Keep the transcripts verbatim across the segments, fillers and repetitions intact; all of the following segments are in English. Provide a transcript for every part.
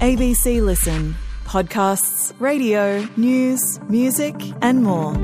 A B C Listen. Podcasts, radio, news, music and more.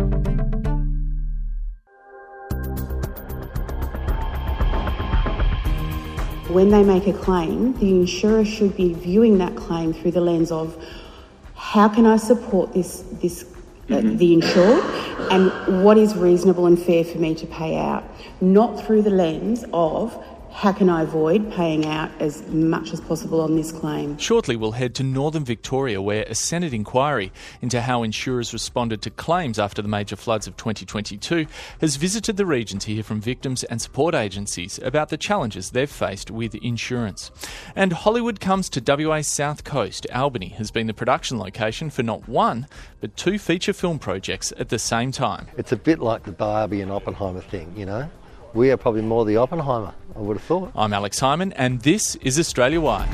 When they make a claim, the insurer should be viewing that claim through the lens of how can I support this, this mm-hmm. uh, the insured, and what is reasonable and fair for me to pay out, not through the lens of how can I avoid paying out as much as possible on this claim. Shortly we'll head to northern Victoria, where a Senate inquiry into how insurers responded to claims after the major floods of twenty twenty-two has visited the region to hear from victims and support agencies about the challenges they've faced with insurance. And Hollywood comes to W A's south coast. Albany has been the production location for not one, but two feature film projects at the same time. It's a bit like the Barbie and Oppenheimer thing, you know? We are probably more the Oppenheimer, I would have thought. I'm Alex Hyman, and this is Australia Wide.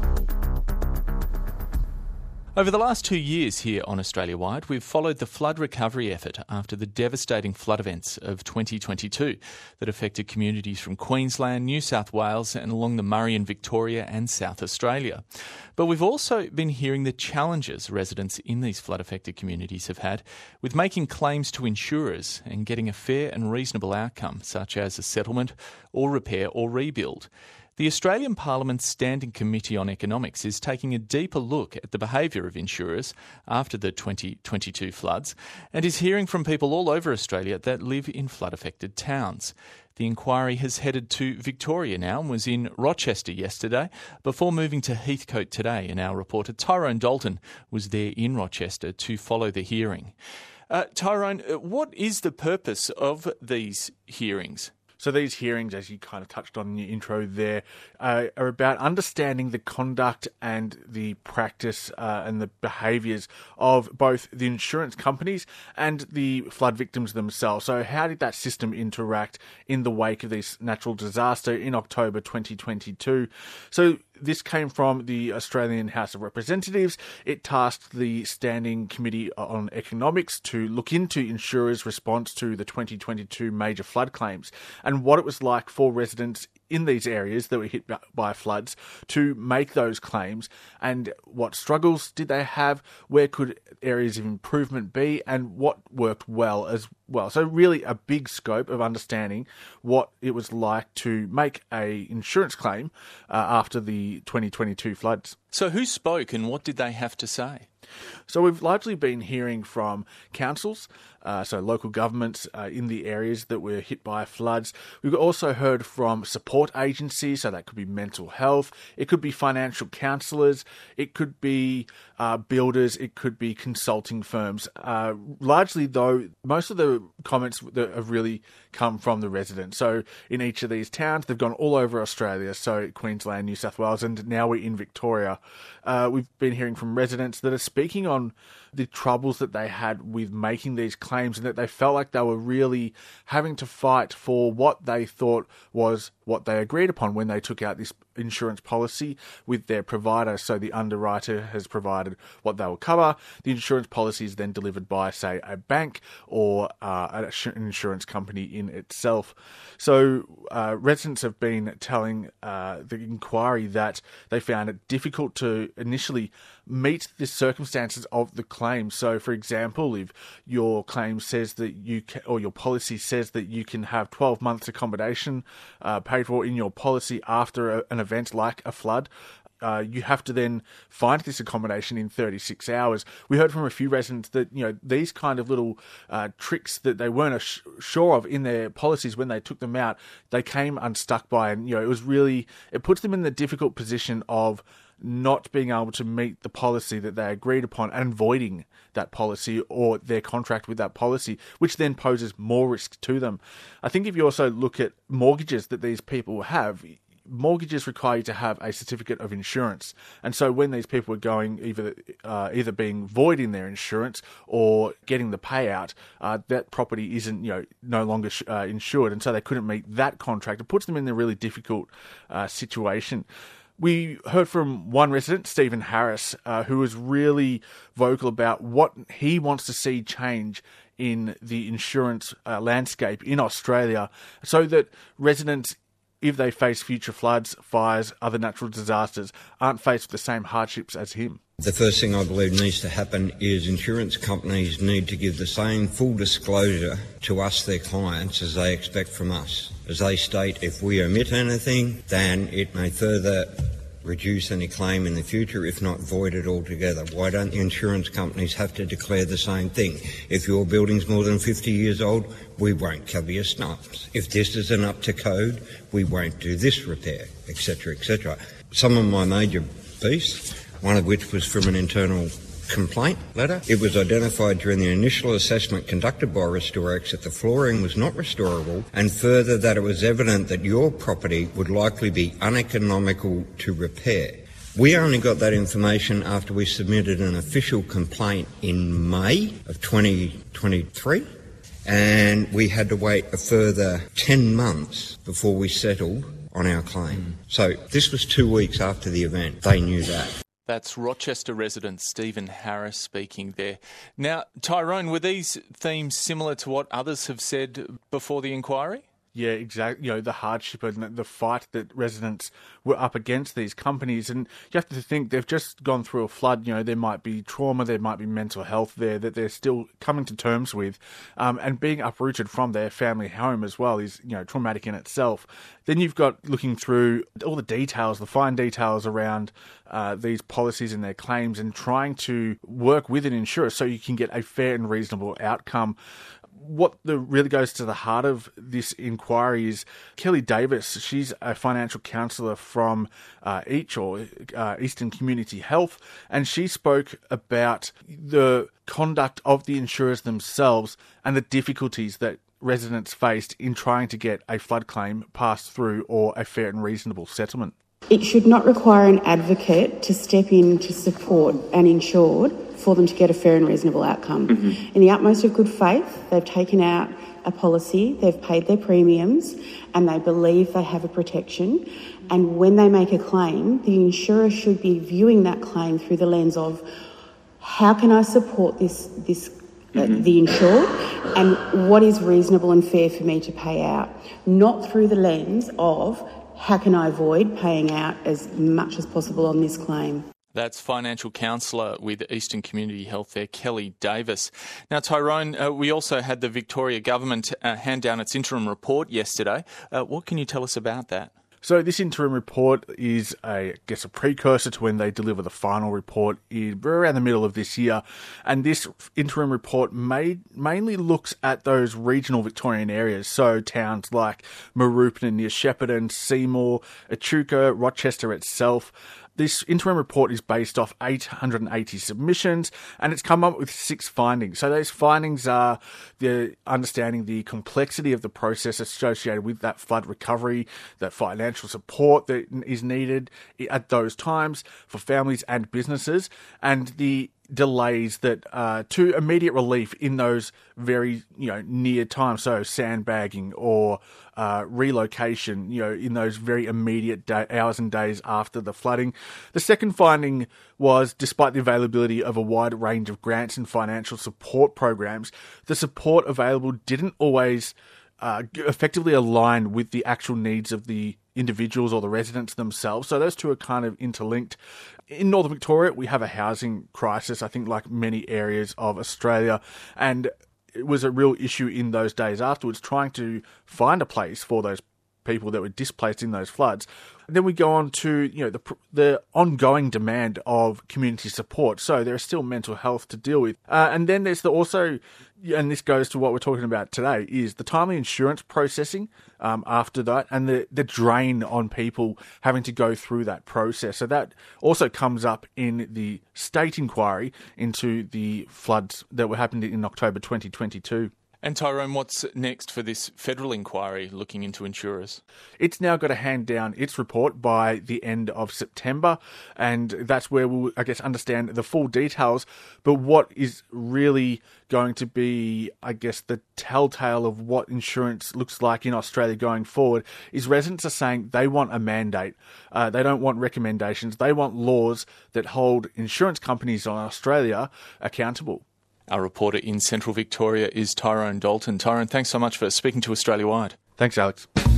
Over the last two years here on Australia Wide, we've followed the flood recovery effort after the devastating flood events of twenty twenty-two that affected communities from Queensland, New South Wales and along the Murray in Victoria and South Australia. But we've also been hearing the challenges residents in these flood-affected communities have had with making claims to insurers and getting a fair and reasonable outcome, such as a settlement or repair or rebuild. The Australian Parliament's Standing Committee on Economics is taking a deeper look at the behaviour of insurers after the twenty twenty-two floods and is hearing from people all over Australia that live in flood-affected towns. The inquiry has headed to Victoria now and was in Rochester yesterday before moving to Heathcote today, and our reporter Tyrone Dalton was there in Rochester to follow the hearing. Uh, Tyrone, what is the purpose of these hearings? So these hearings, as you kind of touched on in your intro there, uh, are about understanding the conduct and the practice uh, and the behaviours of both the insurance companies and the flood victims themselves. So how did that system interact in the wake of this natural disaster in October twenty twenty-two? So this came from the Australian House of Representatives. It tasked the Standing Committee on Economics to look into insurers' response to the twenty twenty-two major flood claims and what it was like for residents in these areas that were hit by floods to make those claims, and what struggles did they have, where could areas of improvement be, and what worked well as well. So really a big scope of understanding what it was like to make a insurance claim uh, after the twenty twenty-two floods. So who spoke and what did they have to say? So we've largely been hearing from councils, uh, so local governments uh, in the areas that were hit by floods. We've also heard from support agencies, so that could be mental health, it could be financial counsellors, it could be uh, builders, it could be consulting firms. Uh, largely, though, most of the comments that have really come from the residents. So in each of these towns, they've gone all over Australia, so Queensland, New South Wales, and now we're in Victoria. Uh, we've been hearing from residents that are speaking on the troubles that they had with making these claims and that they felt like they were really having to fight for what they thought was what they agreed upon when they took out this insurance policy with their provider. So the underwriter has provided what they will cover. The insurance policy is then delivered by, say, a bank or uh, an insurance company in itself. So uh, residents have been telling uh, the inquiry that they found it difficult to initially meet the circumstances of the claim. So, for example, if your claim says that you can, or your policy says that you can have twelve months accommodation uh, paid for in your policy after a, an event like a flood, Uh, you have to then find this accommodation in thirty-six hours. We heard from a few residents that, you know, these kind of little uh, tricks that they weren't ass- sure of in their policies when they took them out, they came unstuck by, and, you know, it was really, it puts them in the difficult position of not being able to meet the policy that they agreed upon and voiding that policy or their contract with that policy, which then poses more risk to them. I think if you also look at mortgages that these people have, mortgages require you to have a certificate of insurance. And so when these people were going either uh, either being voiding their insurance or getting the payout, uh, that property isn't, you know, no longer uh, insured. And so they couldn't meet that contract. It puts them in a really difficult uh, situation. We heard from one resident, Stephen Harris, uh, who was really vocal about what he wants to see change in the insurance uh, landscape in Australia so that residents if they face future floods, fires, other natural disasters, aren't faced with the same hardships as him. The first thing I believe needs to happen is insurance companies need to give the same full disclosure to us, their clients, as they expect from us. As they state, if we omit anything, then it may further reduce any claim in the future, if not void it altogether. Why don't the insurance companies have to declare the same thing? If your building's more than fifty years old, we won't cover your stumps. If this isn't up to code, we won't do this repair, et cetera, et cetera. Some of my major beefs, one of which was from an internal complaint letter. It was identified during the initial assessment conducted by Restorex that the flooring was not restorable, and further that it was evident that your property would likely be uneconomical to repair. We only got that information after we submitted an official complaint in May of twenty twenty-three, and we had to wait a further ten months before we settled on our claim. Mm. So this was two weeks after the event. They knew that. That's Rochester resident Stephen Harris speaking there. Now, Tyrone, were these themes similar to what others have said before the inquiry? Yeah, exactly. You know, the hardship and the fight that residents were up against these companies. And you have to think they've just gone through a flood. You know, there might be trauma, there might be mental health there that they're still coming to terms with. Um, and being uprooted from their family home as well is, you know, traumatic in itself. Then you've got looking through all the details, the fine details around uh, these policies and their claims, and trying to work with an insurer so you can get a fair and reasonable outcome. What the, really goes to the heart of this inquiry is Kelly Davis. She's a financial counsellor from uh, EACH, or uh, Eastern Community Health, and she spoke about the conduct of the insurers themselves and the difficulties that residents faced in trying to get a flood claim passed through or a fair and reasonable settlement. It should not require an advocate to step in to support an insured for them to get a fair and reasonable outcome. Mm-hmm. In the utmost of good faith, they've taken out a policy, they've paid their premiums, and they believe they have a protection. And when they make a claim, the insurer should be viewing that claim through the lens of, how can I support this, this mm-hmm. uh, the insured, and what is reasonable and fair for me to pay out? Not through the lens of, how can I avoid paying out as much as possible on this claim? That's financial counsellor with Eastern Community Health there, Kelly Davis. Now, Tyrone, uh, we also had the Victoria Government uh, hand down its interim report yesterday. Uh, what can you tell us about that? So this interim report is, a, I guess, a precursor to when they deliver the final report in around the middle of this year. And this interim report made, mainly looks at those regional Victorian areas, so towns like Mooroopna near Shepparton, Seymour, Echuca, Rochester itself. This interim report is based off eight hundred eighty submissions, and it's come up with six findings. So those findings are the understanding the complexity of the process associated with that flood recovery, that financial support that is needed at those times for families and businesses, and the delays that uh, to immediate relief in those very, you know, near times. So sandbagging or uh, relocation, you know, in those very immediate day, hours and days after the flooding. The second finding was, despite the availability of a wide range of grants and financial support programs, the support available didn't always uh, effectively align with the actual needs of the individuals or the residents themselves. So those two are kind of interlinked. In Northern Victoria, we have a housing crisis, I think, like many areas of Australia, and it was a real issue in those days afterwards, trying to find a place for those people that were displaced in those floods. And then we go on to, you know, the the ongoing demand of community support. So there is still mental health to deal with. Uh, and then there's the also, and this goes to what we're talking about today, is the timely insurance processing um, after that, and the, the drain on people having to go through that process. So that also comes up in the state inquiry into the floods that were happening in October twenty twenty-two. And Tyrone, what's next for this federal inquiry looking into insurers? It's now got to hand down its report by the end of September, and that's where we'll, I guess, understand the full details. But what is really going to be, I guess, the telltale of what insurance looks like in Australia going forward is residents are saying they want a mandate. Uh, they don't want recommendations. They want laws that hold insurance companies in Australia accountable. Our reporter in Central Victoria is Tyrone Dalton. Tyrone, thanks so much for speaking to Australia Wide. Thanks, Alex.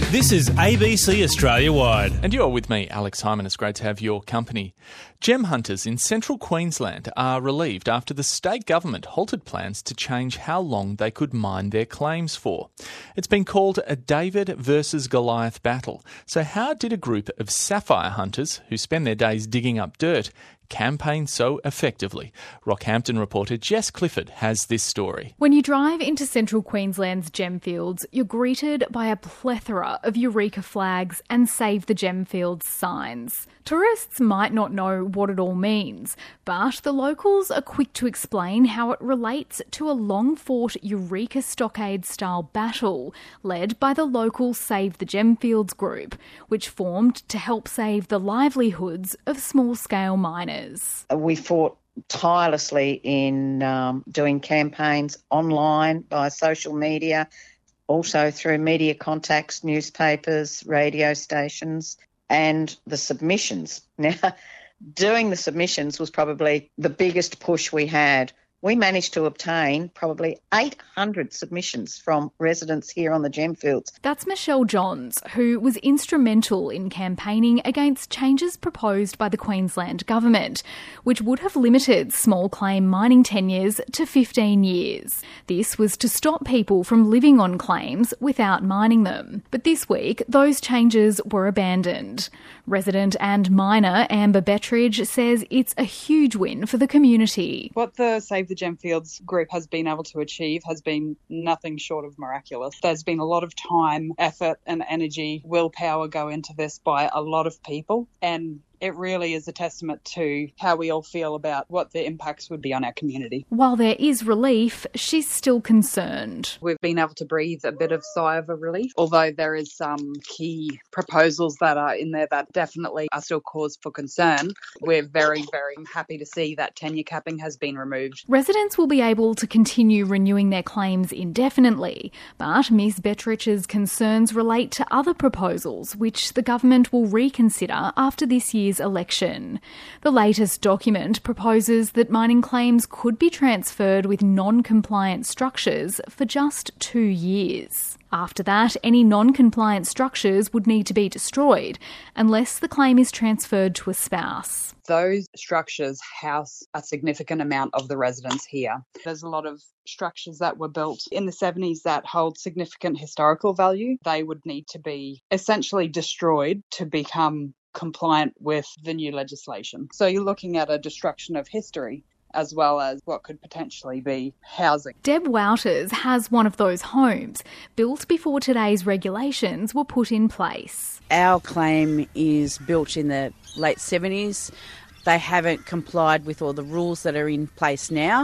This is A B C Australia Wide. And you're with me, Alex Hyman. It's great to have your company. Gem hunters in central Queensland are relieved after the state government halted plans to change how long they could mine their claims for. It's been called a David versus Goliath battle. So how did a group of sapphire hunters who spend their days digging up dirt campaign so effectively? Rockhampton reporter Jess Clifford has this story. When you drive into central Queensland's gemfields, you're greeted by a plethora of Eureka flags and Save the Gemfields signs. Tourists might not know what it all means, but the locals are quick to explain how it relates to a long-fought Eureka Stockade-style battle led by the local Save the Gemfields group, which formed to help save the livelihoods of small-scale miners. We fought tirelessly in um, doing campaigns online, by social media, also through media contacts, newspapers, radio stations, and the submissions. Now, doing the submissions was probably the biggest push we had. We managed to obtain probably eight hundred submissions from residents here on the Gemfields. That's Michelle Johns, who was instrumental in campaigning against changes proposed by the Queensland Government, which would have limited small claim mining tenures to fifteen years. This was to stop people from living on claims without mining them. But this week, those changes were abandoned. Resident and miner Amber Bettridge says it's a huge win for the community. What the Save the Gemfields group has been able to achieve has been nothing short of miraculous. There's been a lot of time, effort and energy, willpower go into this by a lot of people, and it really is a testament to how we all feel about what the impacts would be on our community. While there is relief, she's still concerned. We've been able to breathe a bit of sigh of a relief, although there is some key proposals that are in there that definitely are still cause for concern. We're very, very happy to see that tenure capping has been removed. Residents will be able to continue renewing their claims indefinitely, but Miz Bettridge's concerns relate to other proposals which the government will reconsider after this year's election. The latest document proposes that mining claims could be transferred with non-compliant structures for just two years. After that, any non-compliant structures would need to be destroyed unless the claim is transferred to a spouse. Those structures house a significant amount of the residents here. There's a lot of structures that were built in the seventies that hold significant historical value. They would need to be essentially destroyed to become compliant with the new legislation. So you're looking at a destruction of history as well as what could potentially be housing. Deb Wouters has one of those homes, built before today's regulations were put in place. Our claim is built in the late seventies. They haven't complied with all the rules that are in place now,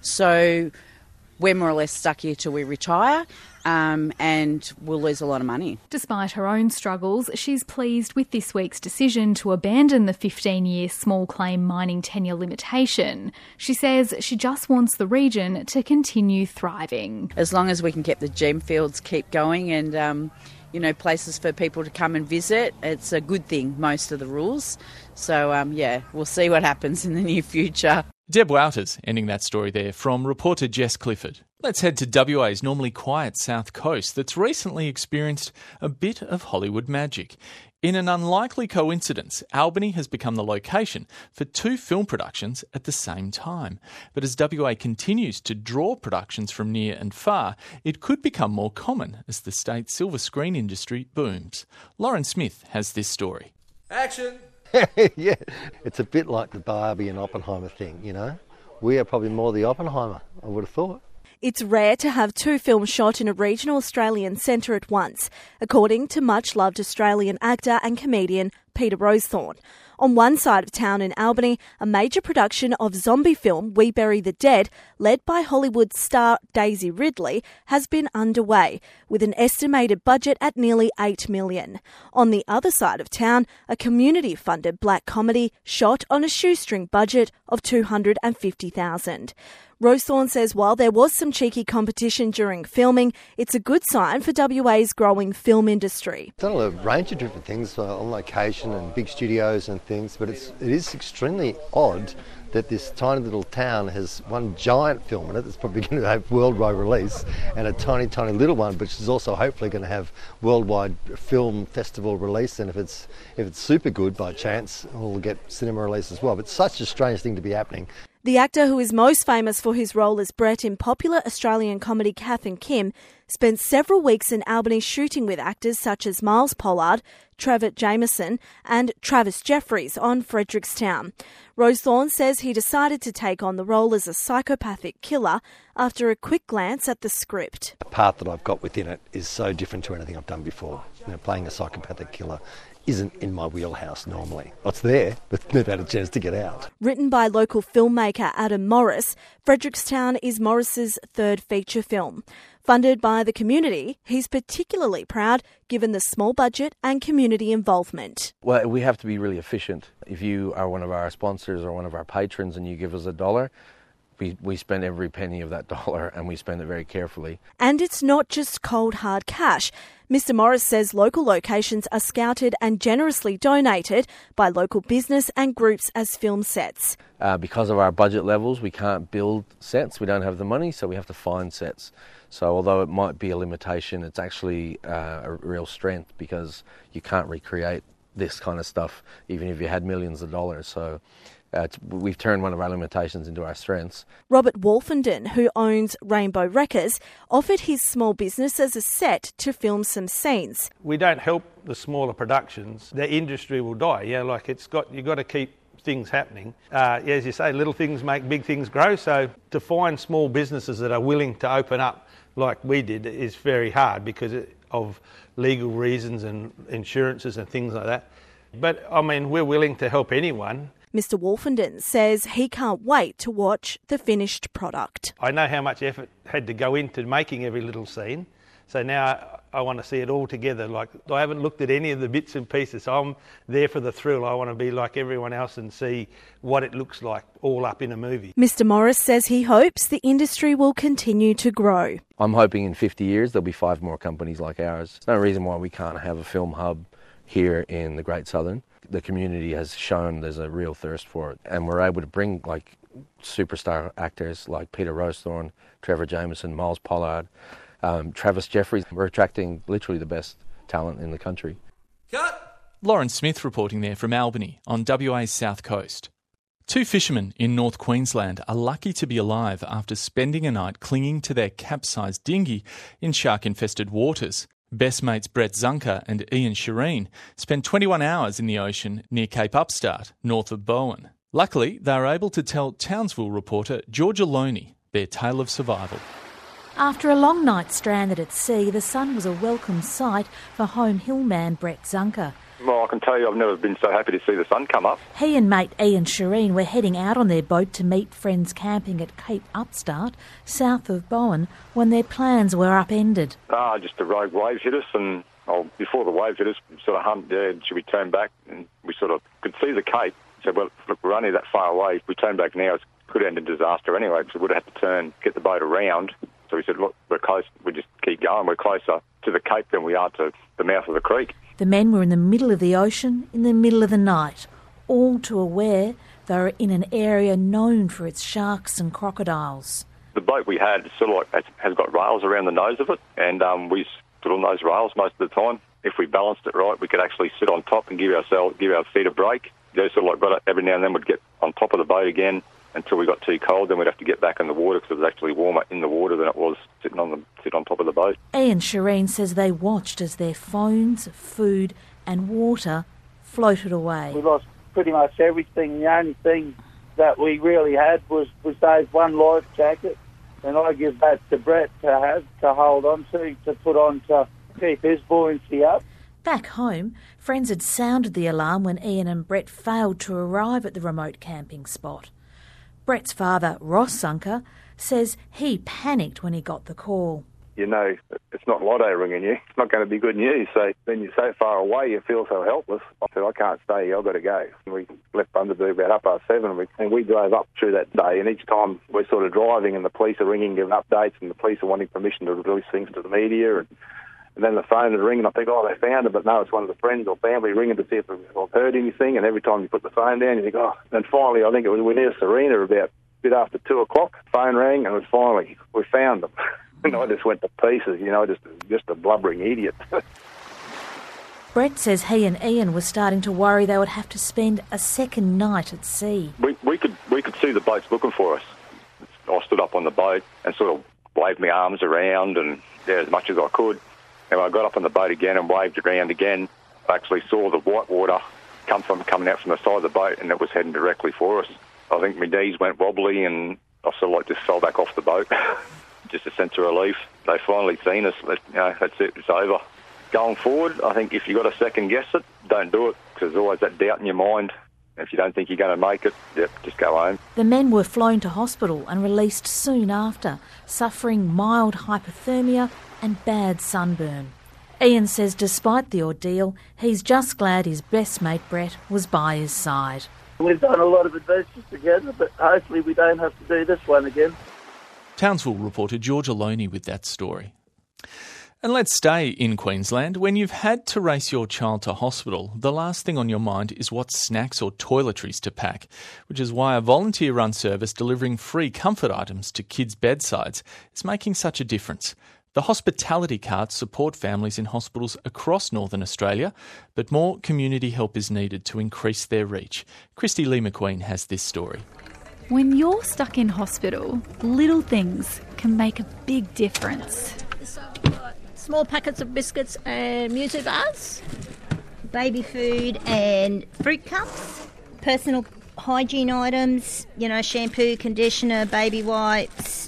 so we're more or less stuck here till we retire. Um, and we'll lose a lot of money. Despite her own struggles, she's pleased with this week's decision to abandon the fifteen-year small claim mining tenure limitation. She says she just wants the region to continue thriving. As long as we can keep the gemfields keep going and, um, you know, places for people to come and visit, it's a good thing, most of the rules. So, um, yeah, we'll see what happens in the near future. Deb Wouters ending that story there from reporter Jess Clifford. Let's head to W A's normally quiet south coast that's recently experienced a bit of Hollywood magic. In an unlikely coincidence, Albany has become the location for two film productions at the same time. But as W A continues to draw productions from near and far, it could become more common as the state's silver screen industry booms. Lauren Smith has this story. Action! Yeah, it's a bit like the Barbie and Oppenheimer thing, you know. We are probably more the Oppenheimer, I would have thought. It's rare to have two films shot in a regional Australian centre at once, according to much-loved Australian actor and comedian Peter Rosethorn. On one side of town in Albany, a major production of zombie film We Bury the Dead, led by Hollywood star Daisy Ridley, has been underway, with an estimated budget at nearly eight million dollars. On the other side of town, a community-funded black comedy shot on a shoestring budget of two hundred fifty thousand dollars. Rosethorn says while there was some cheeky competition during filming, it's a good sign for W A's growing film industry. Done a range of different things uh, on location and big studios and things, but it's, it is extremely odd that this tiny little town has one giant film in it that's probably going to have worldwide release, and a tiny, tiny little one, which is also hopefully going to have worldwide film festival release. And if it's if it's super good by chance, we'll get cinema release as well. But it's such a strange thing to be happening. The actor, who is most famous for his role as Brett in popular Australian comedy Kath and Kim, spent several weeks in Albany shooting with actors such as Miles Pollard, Trevor Jameson and Travis Jeffreys on Frederickstown. Rosethorn says he decided to take on the role as a psychopathic killer after a quick glance at the script. The part that I've got within it is so different to anything I've done before. You know, playing a psychopathic killer isn't in my wheelhouse normally. It's there, but never had a chance to get out. Written by local filmmaker Adam Morris, Frederickstown is Morris's third feature film. Funded by the community, he's particularly proud given the small budget and community involvement. Well, we have to be really efficient. If you are one of our sponsors or one of our patrons and you give us a dollar, we, we spend every penny of that dollar and we spend it very carefully. And it's not just cold hard cash. Mister Morris says local locations are scouted and generously donated by local business and groups as film sets. Uh, because of our budget levels, we can't build sets. We don't have the money, so we have to find sets. So although it might be a limitation, it's actually uh, a real strength because you can't recreate this kind of stuff even if you had millions of dollars. So uh, it's, we've turned one of our limitations into our strengths. Robert Wolfenden, who owns Rainbow Wreckers, offered his small business as a set to film some scenes. We don't help the smaller productions. The industry will die. Yeah, like it's got you've got to keep things happening. Uh, as you say, little things make big things grow. So to find small businesses that are willing to open up like we did is very hard because of legal reasons and insurances and things like that. But I mean, we're willing to help anyone. Mister Wolfenden says he can't wait to watch the finished product. I know how much effort had to go into making every little scene. So now I want to see it all together. Like I haven't looked at any of the bits and pieces. So I'm there for the thrill. I want to be like everyone else and see what it looks like all up in a movie. Mister Morris says he hopes the industry will continue to grow. I'm hoping in fifty years there'll be five more companies like ours. There's no reason why we can't have a film hub here in the Great Southern. The community has shown there's a real thirst for it, and we're able to bring like superstar actors like Peter Rosethorn, Trevor Jameson, Miles Pollard, um, Travis Jeffreys. We're attracting literally the best talent in the country. Cut! Lauren Smith reporting there from Albany on W A's south coast. Two fishermen in North Queensland are lucky to be alive after spending a night clinging to their capsized dinghy in shark-infested waters. Best mates Brett Zunker and Ian Shireen spent twenty-one hours in the ocean near Cape Upstart, north of Bowen. Luckily, they were able to tell Townsville reporter Georgia Loney their tale of survival. After a long night stranded at sea, the sun was a welcome sight for home hill man Brett Zunker. Well, I can tell you I've never been so happy to see the sun come up. He and mate Ian Shireen were heading out on their boat to meet friends camping at Cape Upstart, south of Bowen, when their plans were upended. Ah, just a rogue wave hit us, and oh, before the wave hit us, we sort of hummed there, should we turn back? And we sort of could see the Cape. So, well, look, we're only that far away. If we turn back now, it could end in disaster anyway, because we would have had to turn, get the boat around. So we said, look, we're close, we just keep going. We're closer to the Cape than we are to the mouth of the creek. The men were in the middle of the ocean, in the middle of the night, all too aware they were in an area known for its sharks and crocodiles. The boat we had sort of like has got rails around the nose of it, and um, we stood on those rails most of the time. If we balanced it right, we could actually sit on top and give ourselves, give our feet a break. Yeah, sort of like, but every now and then we'd get on top of the boat again until we got too cold. Then we'd have to get back in the water because it was actually warmer in the water than it was sitting on the sit on top of the boat. Ian Shireen says they watched as their phones, food and water floated away. We lost pretty much everything. The only thing that we really had was, was those one life jacket, and I give that to Brett to have, to hold on to, to put on to keep his buoyancy up. Back home, friends had sounded the alarm when Ian and Brett failed to arrive at the remote camping spot. Brett's father, Ross Zunker, says he panicked when he got the call. you know it's not Lotto ringing you. It's not going to be good news. So then you're so far away, you feel so helpless. I said, I can't stay here, I've got to go. And we left Bundaberg about half past seven, and we, and we drove up through that day. And each time we're sort of driving and the police are ringing, giving updates, and the police are wanting permission to release things to the media. And, and then the phone would ring, and I think, oh, they found it. But no, it's one of the friends or family ringing to see if I've heard anything. And every time you put the phone down, you think, oh. And finally, I think it was, we were near Serena about a bit after two o'clock. Phone rang, and it was finally, we found them. And I just went to pieces, you know, just just a blubbering idiot. Brett says he and Ian were starting to worry they would have to spend a second night at sea. We we could we could see the boats looking for us. I stood up on the boat and sort of waved my arms around and yeah, as much as I could. And I got up on the boat again and waved around again. I actually saw the white water come from coming out from the side of the boat, and it was heading directly for us. I think my knees went wobbly, and I sort of like just fell back off the boat. Just a sense of relief. They finally seen us. You know, that's it. It's over. Going forward, I think if you've got to second guess it, don't do it, because there's always that doubt in your mind. If you don't think you're going to make it, yep, just go home. The men were flown to hospital and released soon after, suffering mild hypothermia and bad sunburn. Ian says despite the ordeal, he's just glad his best mate Brett was by his side. We've done a lot of adventures together, but hopefully we don't have to do this one again. Townsville reporter George Aloni with that story. And let's stay in Queensland. When you've had to race your child to hospital, the last thing on your mind is what snacks or toiletries to pack, which is why a volunteer-run service delivering free comfort items to kids' bedsides is making such a difference. The hospitality carts support families in hospitals across Northern Australia, but more community help is needed to increase their reach. Christy Lee McQueen has this story. When you're stuck in hospital, little things can make a big difference. So we've got small packets of biscuits and muesli bars, baby food and fruit cups, personal hygiene items, you know, shampoo, conditioner, baby wipes,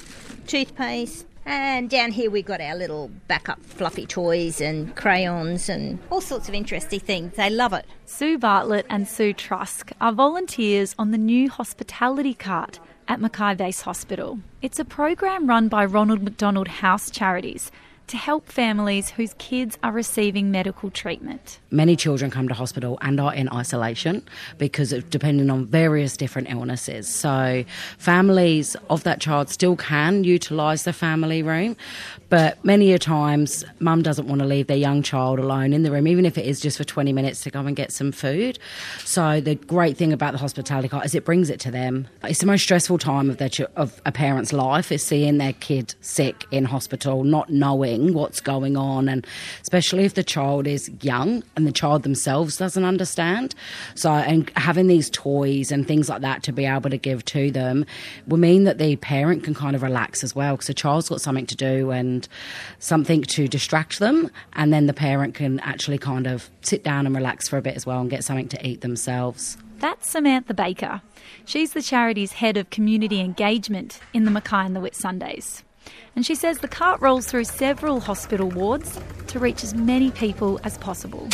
toothpaste. And down here we've got our little backup fluffy toys and crayons and all sorts of interesting things. They love it. Sue Bartlett and Sue Trusk are volunteers on the new hospitality cart at Mackay Base Hospital. It's a program run by Ronald McDonald House Charities to help families whose kids are receiving medical treatment. Many children come to hospital and are in isolation because of depending on various different illnesses. So families of that child still can utilise the family room, but many a times mum doesn't want to leave their young child alone in the room, even if it is just for twenty minutes to go and get some food. So the great thing about the hospitality cart is it brings it to them. It's the most stressful time of, their ch- of a parent's life is seeing their kid sick in hospital, not knowing what's going on, and especially if the child is young and the child themselves doesn't understand. So, and having these toys and things like that to be able to give to them will mean that the parent can kind of relax as well, because the child's got something to do and something to distract them, and then the parent can actually kind of sit down and relax for a bit as well and get something to eat themselves. That's Samantha Baker. She's the charity's head of community engagement in the Mackay and the Whitsundays. And she says the cart rolls through several hospital wards to reach as many people as possible.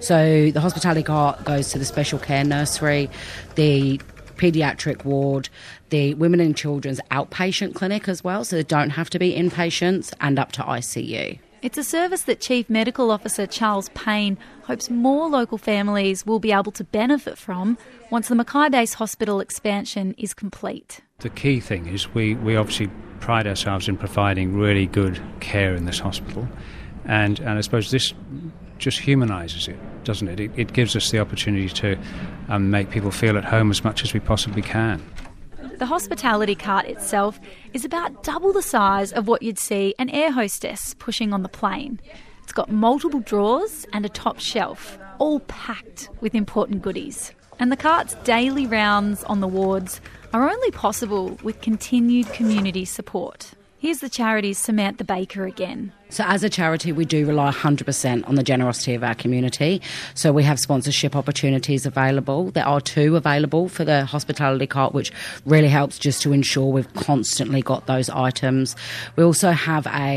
So the hospitality cart goes to the special care nursery, the paediatric ward, the women and children's outpatient clinic as well, so they don't have to be inpatients, and up to I C U. It's a service that Chief Medical Officer Charles Payne hopes more local families will be able to benefit from once the Mackay Base Hospital expansion is complete. The key thing is we, we obviously pride ourselves in providing really good care in this hospital, and, and I suppose this just humanises it, doesn't it? It, it gives us the opportunity to um, make people feel at home as much as we possibly can. The hospitality cart itself is about double the size of what you'd see an air hostess pushing on the plane. It's got multiple drawers and a top shelf, all packed with important goodies. And the cart's daily rounds on the wards are only possible with continued community support. Here's the charity's Samantha Baker again. So as a charity, we do rely one hundred percent on the generosity of our community. So we have sponsorship opportunities available. There are two available for the hospitality cart, which really helps just to ensure we've constantly got those items. We also have a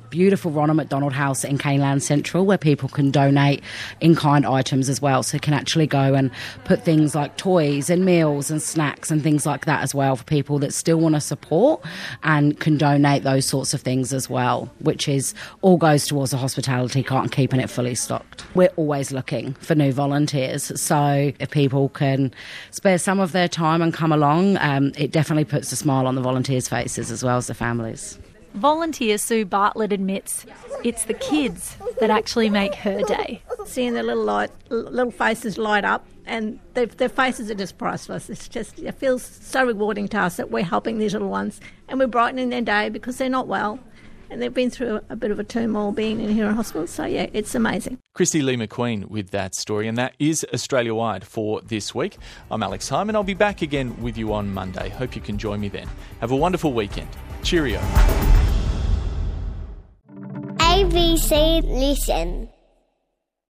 beautiful Ronald McDonald House in Caneland Central where people can donate in-kind items as well. So you can actually go and put things like toys and meals and snacks and things like that as well for people that still want to support and can donate those sorts of things as well, which is all goes towards the hospitality cart and keeping it fully stocked. We're always looking for new volunteers. So if people can spare some of their time and come along, um, it definitely puts a smile on the volunteers' faces as well as the families. Volunteer Sue Bartlett admits it's the kids that actually make her day. Seeing their little light, little faces light up, and their, their faces are just priceless. It's just, it feels so rewarding to us that we're helping these little ones and we're brightening their day because they're not well and they've been through a bit of a turmoil being in here in hospital. So yeah, it's amazing. Christy Lee McQueen with that story, and that is Australia-wide for this week. I'm Alex Hyman. I'll be back again with you on Monday. Hope you can join me then. Have a wonderful weekend. Cheerio. A B C Listen.